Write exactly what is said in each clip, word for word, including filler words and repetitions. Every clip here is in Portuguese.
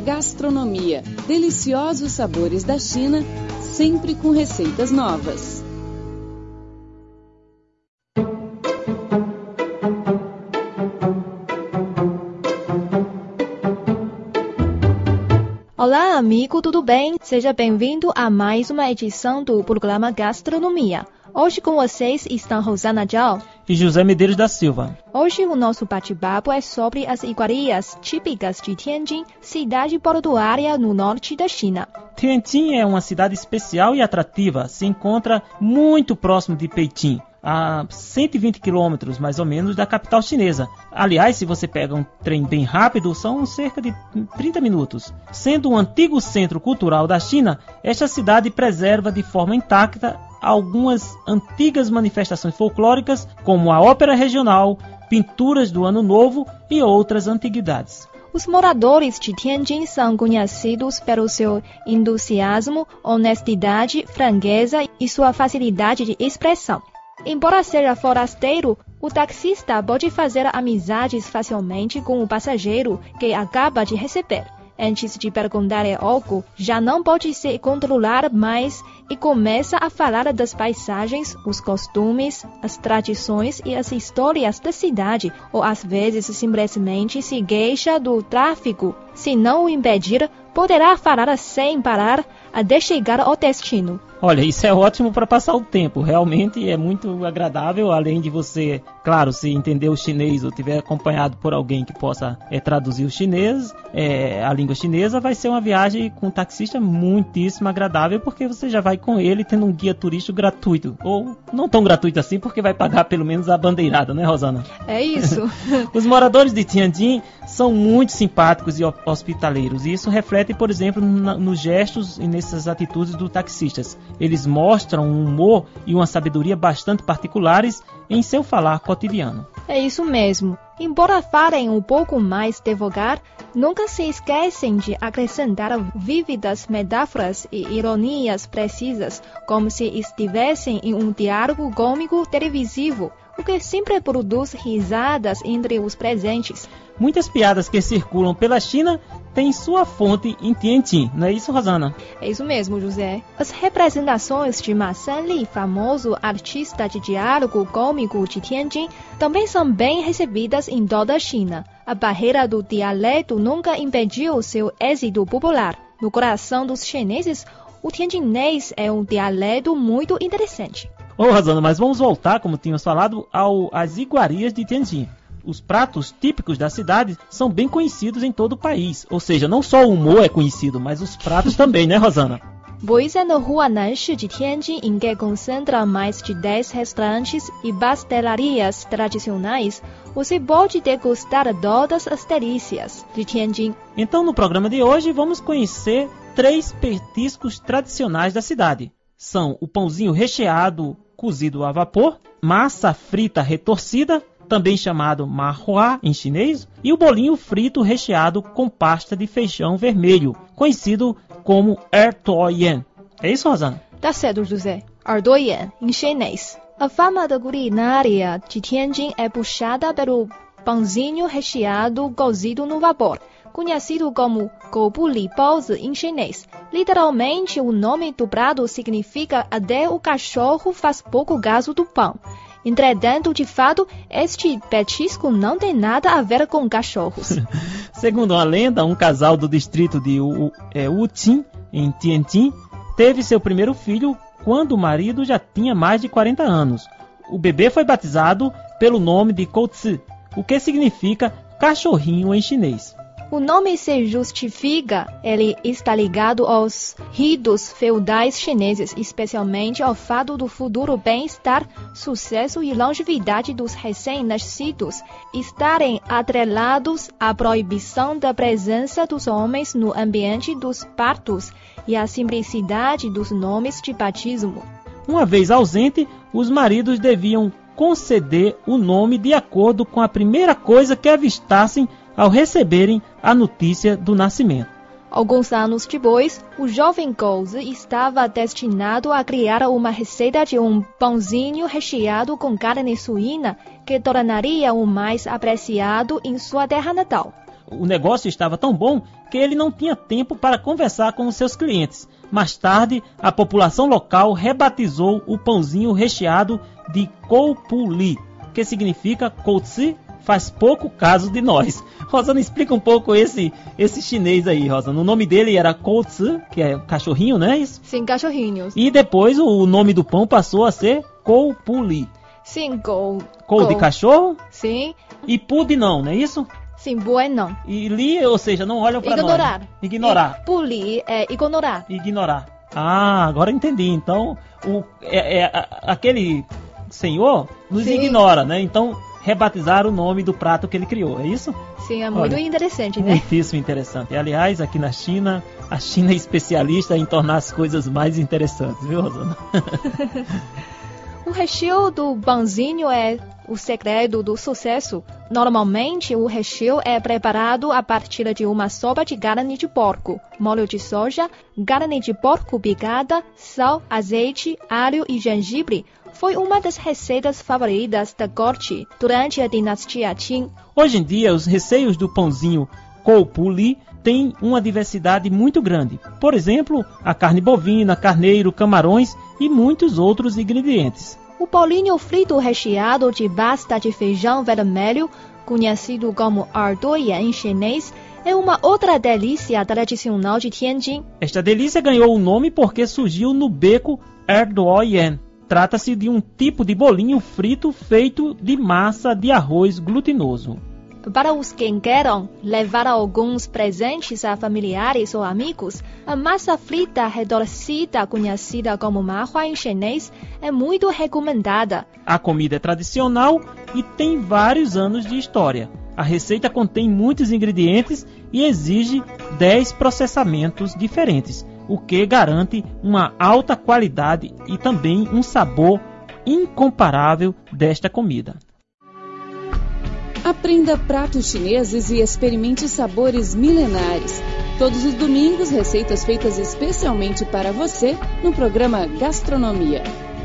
Gastronomia. Deliciosos sabores da China, sempre com receitas novas. Olá, amigo, tudo bem? Seja bem-vindo a mais uma edição do programa Gastronomia. Hoje com vocês estão Rosana Zhao e José Medeiros da Silva. Hoje o nosso bate-papo é sobre as iguarias típicas de Tianjin, cidade portuária no norte da China. Tianjin é uma cidade especial e atrativa, se encontra muito próximo de Pequim, a cento e vinte quilômetros mais ou menos da capital chinesa. Aliás, se você pega um trem bem rápido, são cerca de trinta minutos. Sendo um antigo centro cultural da China, esta cidade preserva de forma intacta algumas antigas manifestações folclóricas, como a ópera regional, pinturas do Ano Novo e outras antiguidades. Os moradores de Tianjin são conhecidos pelo seu entusiasmo, honestidade, franqueza e sua facilidade de expressão. Embora seja forasteiro, o taxista pode fazer amizades facilmente com o passageiro que acaba de receber. Antes de perguntar algo, já não pode se controlar mais e começa a falar das paisagens, os costumes, as tradições e as histórias da cidade, ou às vezes simplesmente se queixa do tráfego. Se não o impedir, poderá falar sem parar até chegar ao destino. Olha, isso é ótimo para passar o tempo. Realmente é muito agradável, além de você, claro, se entender o chinês ou tiver acompanhado por alguém que possa é, traduzir o chinês, é, a língua chinesa, vai ser uma viagem com um taxista muitíssimo agradável, porque você já vai com ele tendo um guia turístico gratuito. Ou não tão gratuito assim, porque vai pagar pelo menos a bandeirada, né, Rosana? É isso. Os moradores de Tianjin são muito simpáticos e hospitaleiros, e isso reflete, por exemplo, na, nos gestos e nessas atitudes dos taxistas. Eles mostram um humor e uma sabedoria bastante particulares em seu falar cotidiano. É isso mesmo. Embora falem um pouco mais devagar, nunca se esquecem de acrescentar vívidas metáforas e ironias precisas, como se estivessem em um diálogo cômico televisivo, o que sempre produz risadas entre os presentes. Muitas piadas que circulam pela China têm sua fonte em Tianjin, não é isso, Rosana? É isso mesmo, José. As representações de Ma Sanli, famoso artista de diálogo cômico de Tianjin, também são bem recebidas em toda a China. A barreira do dialeto nunca impediu seu êxito popular. No coração dos chineses, o tianjinês é um dialeto muito interessante. Ô, Rosana, mas vamos voltar, como tínhamos falado, ao, às iguarias de Tianjin. Os pratos típicos da cidade são bem conhecidos em todo o país. Ou seja, não só o humor é conhecido, mas os pratos também, né, Rosana? Pois é na rua Nanshi de Tianjin, em que concentra mais de dez restaurantes e pastelarias tradicionais, você pode degustar todas as delícias de Tianjin. Então, no programa de hoje, vamos conhecer três petiscos tradicionais da cidade. São o pãozinho recheado cozido a vapor, massa frita retorcida, também chamado ma hua em chinês, e o bolinho frito recheado com pasta de feijão vermelho, conhecido como erdoyan. É isso, Rosana? Tá certo, José. Erdoyan em chinês. A fama da culinária de Tianjin é puxada pelo pãozinho recheado cozido no vapor, conhecido como gobu li baozi em chinês. Literalmente, o nome do prato significa até o cachorro faz pouco caso do pão. Entretanto, de fato, este petisco não tem nada a ver com cachorros. Segundo uma lenda, um casal do distrito de Wuqing, em Tianjin, teve seu primeiro filho quando o marido já tinha mais de quarenta anos. O bebê foi batizado pelo nome de Kouzi, o que significa cachorrinho em chinês. O nome se justifica, ele está ligado aos ritos feudais chineses, especialmente ao fato do futuro bem-estar, sucesso e longevidade dos recém-nascidos estarem atrelados à proibição da presença dos homens no ambiente dos partos e à simplicidade dos nomes de batismo. Uma vez ausente, os maridos deviam conceder o nome de acordo com a primeira coisa que avistassem ao receberem a notícia do nascimento. Alguns anos depois, o jovem Kouzi estava destinado a criar uma receita de um pãozinho recheado com carne suína que tornaria o mais apreciado em sua terra natal. o negócio estava tão bom que ele não tinha tempo para conversar com os seus clientes. Mais tarde, a população local rebatizou o pãozinho recheado de Koupuli, que significa Koutsi, faz pouco caso de nós. Rosana, explica um pouco esse, esse chinês aí, Rosana. O nome dele era Koutsi, que é cachorrinho, não é isso? Sim, cachorrinhos. E depois o nome do pão passou a ser Koupuli. Sim, Kou. Kou de cachorro? Sim. E Pu de não, não é isso? Sim, bueno. E li, ou seja, não olham para nós. Ignorar. Ignorar. E puli é ignorar. Ignorar. Ah, agora entendi. Então, o, é, é, a, aquele senhor nos Sim. ignora, né? Então, rebatizar o nome do prato que ele criou, é isso? Sim, é muito Olha, interessante, né? Muitíssimo interessante. E, aliás, aqui na China, a China é especialista em tornar as coisas mais interessantes, viu, Rosana? O recheio do pãozinho é o segredo do sucesso. Normalmente, o recheio é preparado a partir de uma sopa de carne de porco, molho de soja, carne de porco picada, sal, azeite, alho e gengibre. Foi uma das receitas favoritas da corte durante a dinastia Qing. Hoje em dia, os receios do pãozinho Koupuli têm uma diversidade muito grande. Por exemplo, a carne bovina, carneiro, camarões e muitos outros ingredientes. O bolinho frito recheado de pasta de feijão vermelho, conhecido como ardoyan em chinês, é uma outra delícia tradicional de Tianjin. Esta delícia ganhou o nome porque surgiu no beco ardoyan. Trata-se de um tipo de bolinho frito feito de massa de arroz glutinoso. Para os que queiram levar alguns presentes a familiares ou amigos, a massa frita retorcida, conhecida como mahua em chinês, é muito recomendada. A comida é tradicional e tem vários anos de história. A receita contém muitos ingredientes e exige dez processamentos diferentes, o que garante uma alta qualidade e também um sabor incomparável desta comida. Aprenda pratos chineses e experimente sabores milenares. Todos os domingos, receitas feitas especialmente para você no programa Gastronomia.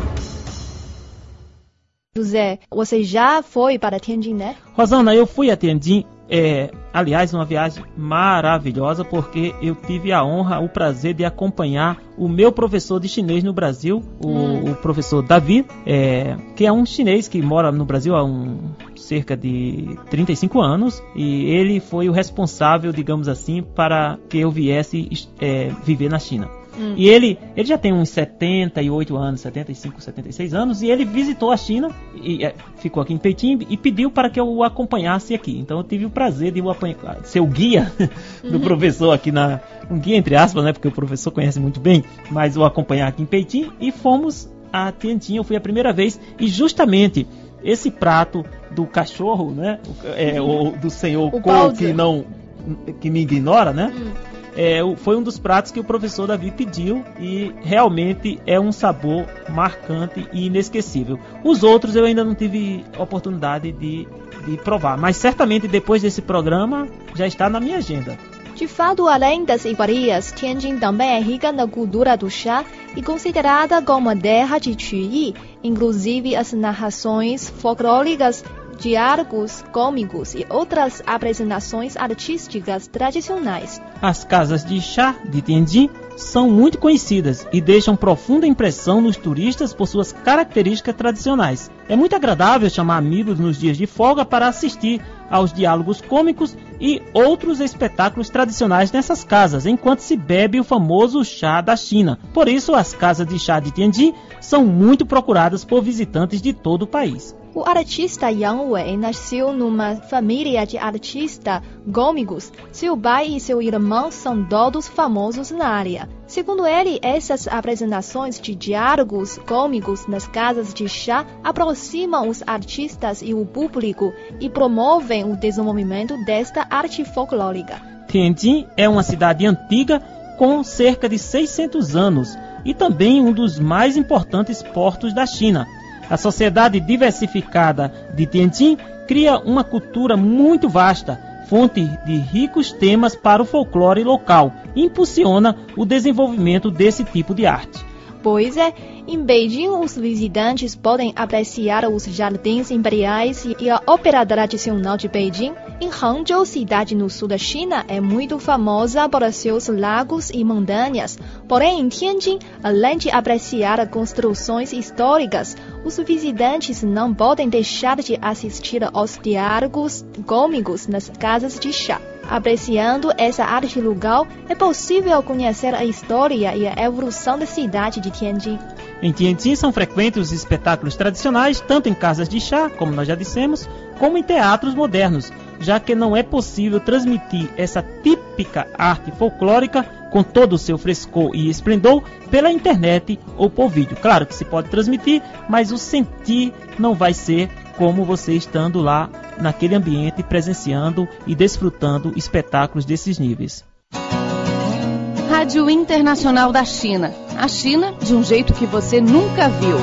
José, você já foi para Tianjin, né? Rosana, eu fui a Tianjin, é, aliás, uma viagem maravilhosa, porque eu tive a honra, o prazer de acompanhar o meu professor de chinês no Brasil, o, hum. o professor Davi, é, que é um chinês que mora no Brasil há um, cerca de trinta e cinco anos, e ele foi o responsável, digamos assim, para que eu viesse é, viver na China. Hum. E ele, ele já tem uns setenta e oito anos, setenta e cinco, setenta e seis anos, e ele visitou a China, e é, ficou aqui em Pequim, e pediu para que eu o acompanhasse aqui. Então eu tive o prazer de o apanhar, ser o guia do professor aqui, na, um guia entre aspas, né, porque o professor conhece muito bem, mas o acompanhar aqui em Pequim, e fomos a Tianjin. Eu fui a primeira vez, e justamente esse prato do cachorro, né, é, o, do senhor Kou, que, não, que me ignora, né, hum. É, foi um dos pratos que o professor Davi pediu e realmente é um sabor marcante e inesquecível. Os outros eu ainda não tive oportunidade de, de provar, mas certamente depois desse programa já está na minha agenda. De fato, além das iguarias, Tianjin também é rica na cultura do chá e considerada como a terra de Qi. Inclusive, as narrações folclóricas, diálogos cômicos e outras apresentações artísticas tradicionais. As casas de chá de Tianjin são muito conhecidas e deixam profunda impressão nos turistas por suas características tradicionais. É muito agradável chamar amigos nos dias de folga para assistir aos diálogos cômicos e outros espetáculos tradicionais nessas casas, enquanto se bebe o famoso chá da China. Por isso, as casas de chá de Tianjin são muito procuradas por visitantes de todo o país. O artista Yang Wei nasceu numa família de artistas cômicos. Seu pai e seu irmão são todos famosos na área. Segundo ele, essas apresentações de diálogos cômicos nas casas de chá aproximam os artistas e o público e promovem o desenvolvimento desta arte folclórica. Tianjin é uma cidade antiga com cerca de seiscentos anos e também um dos mais importantes portos da China. A sociedade diversificada de Tianjin cria uma cultura muito vasta, fonte de ricos temas para o folclore local, e impulsiona o desenvolvimento desse tipo de arte. Pois é, em Beijing os visitantes podem apreciar os jardins imperiais e a ópera tradicional de Beijing, Em Hangzhou, cidade no sul da China, é muito famosa por seus lagos e montanhas. Porém, em Tianjin, além de apreciar construções históricas, os visitantes não podem deixar de assistir aos diálogos cômicos nas casas de chá. Apreciando essa arte local, é possível conhecer a história e a evolução da cidade de Tianjin. Em Tianjin são frequentes os espetáculos tradicionais, tanto em casas de chá, como nós já dissemos, como em teatros modernos, já que não é possível transmitir essa típica arte folclórica com todo o seu frescor e esplendor pela internet ou por vídeo. Claro que se pode transmitir, mas o sentir não vai ser como você estando lá naquele ambiente, presenciando e desfrutando espetáculos desses níveis. Rádio Internacional da China. A China de um jeito que você nunca viu.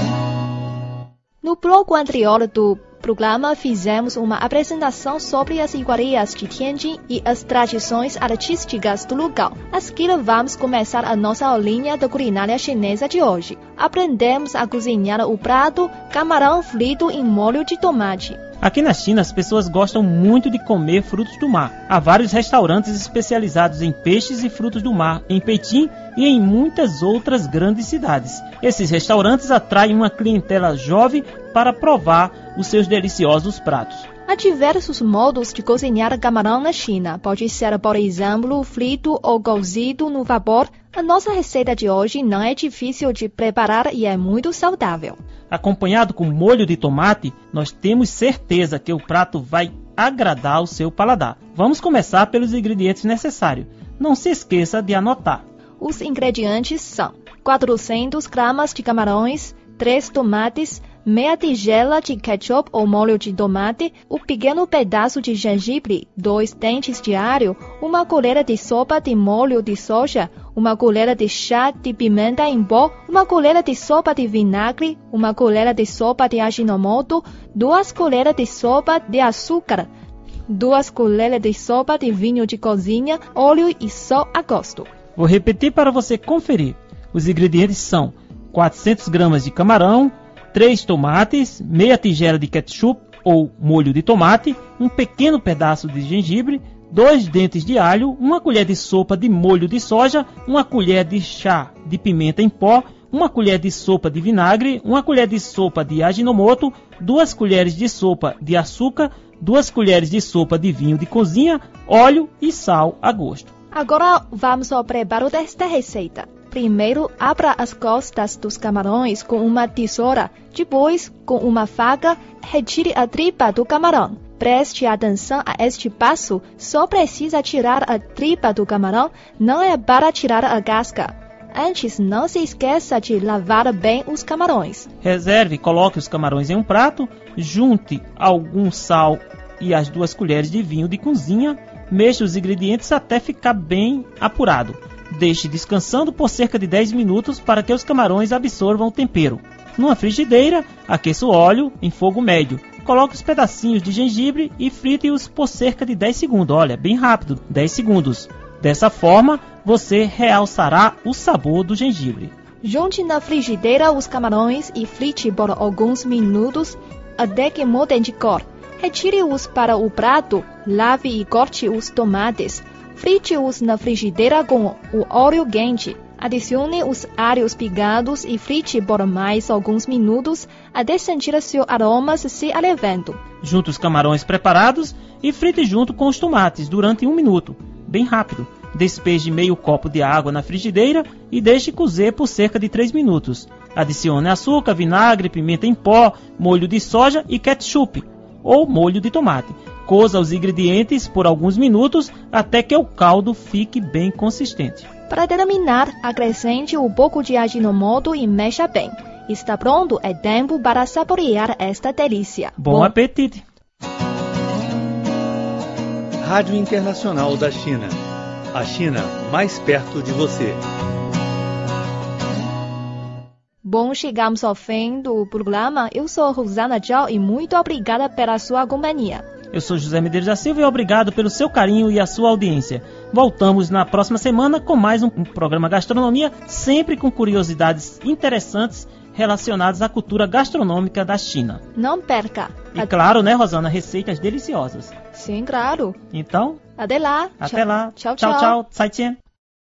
No bloco anterior do programa, fizemos uma apresentação sobre as iguarias de Tianjin e as tradições artísticas do lugar. A seguir, vamos começar a nossa aulinha da culinária chinesa de hoje. Aprendemos a cozinhar o prato camarão frito em molho de tomate. Aqui na China, as pessoas gostam muito de comer frutos do mar. Há vários restaurantes especializados em peixes e frutos do mar, em Pequim e em muitas outras grandes cidades. Esses restaurantes atraem uma clientela jovem para provar os seus deliciosos pratos. Há diversos modos de cozinhar camarão na China. Pode ser, por exemplo, frito ou cozido no vapor. A nossa receita de hoje não é difícil de preparar e é muito saudável. Acompanhado com molho de tomate, nós temos certeza que o prato vai agradar o seu paladar. Vamos começar pelos ingredientes necessários. Não se esqueça de anotar. Os ingredientes são quatrocentos gramas de camarões, três tomates, meia tigela de ketchup ou molho de tomate, um pequeno pedaço de gengibre, dois dentes de alho, uma colher de sopa de molho de soja, uma colher de chá de pimenta em pó, uma colher de sopa de vinagre, uma colher de sopa de aginomoto, duas colheres de sopa de açúcar, duas colheres de sopa de vinho de cozinha, óleo e sal a gosto. Vou repetir para você conferir. Os ingredientes são quatrocentos gramas de camarão, três tomates, meia tigela de ketchup ou molho de tomate, um pequeno pedaço de gengibre, dois dentes de alho, uma colher de sopa de molho de soja, uma colher de chá de pimenta em pó, uma colher de sopa de vinagre, uma colher de sopa de aginomoto, duas colheres de sopa de açúcar, duas colheres de sopa de vinho de cozinha, óleo e sal a gosto. Agora vamos ao preparo desta receita. Primeiro, abra as costas dos camarões com uma tesoura. Depois, com uma faca, retire a tripa do camarão. Preste atenção a este passo. Só precisa tirar a tripa do camarão, não é para tirar a casca. Antes, não se esqueça de lavar bem os camarões. Reserve e coloque os camarões em um prato. Junte algum sal e as duas colheres de vinho de cozinha. Mexa os ingredientes até ficar bem apurado. Deixe descansando por cerca de dez minutos para que os camarões absorvam o tempero. Numa frigideira, aqueça o óleo em fogo médio. Coloque os pedacinhos de gengibre e frite-os por cerca de dez segundos. Olha, bem rápido, dez segundos. Dessa forma, você realçará o sabor do gengibre. Junte na frigideira os camarões e frite por alguns minutos até que mudem de cor. Retire-os para o prato, lave e corte os tomates. Frite-os na frigideira com o óleo quente. Adicione os alhos picados e frite por mais alguns minutos até sentir seus aromas se elevando. Junte os camarões preparados e frite junto com os tomates durante um minuto, bem rápido. Despeje meio copo de água na frigideira e deixe cozer por cerca de três minutos. Adicione açúcar, vinagre, pimenta em pó, molho de soja e ketchup ou molho de tomate. Coza os ingredientes por alguns minutos até que o caldo fique bem consistente. Para terminar, acrescente um pouco de aginomoto e mexa bem. Está pronto, é tempo para saborear esta delícia. Bom, Bom apetite! Rádio Internacional da China. A China mais perto de você. Bom, chegamos ao fim do programa. Eu sou Rosana Zhao e muito obrigada pela sua companhia. Eu sou José Medeiros da Silva e obrigado pelo seu carinho e a sua audiência. Voltamos na próxima semana com mais um programa Gastronomia, sempre com curiosidades interessantes relacionados à cultura gastronômica da China. Não perca. E claro, né, Rosana, receitas deliciosas. Sim, claro. Então, até lá. Até lá. Tchau, tchau. tchau. tchau. 再见.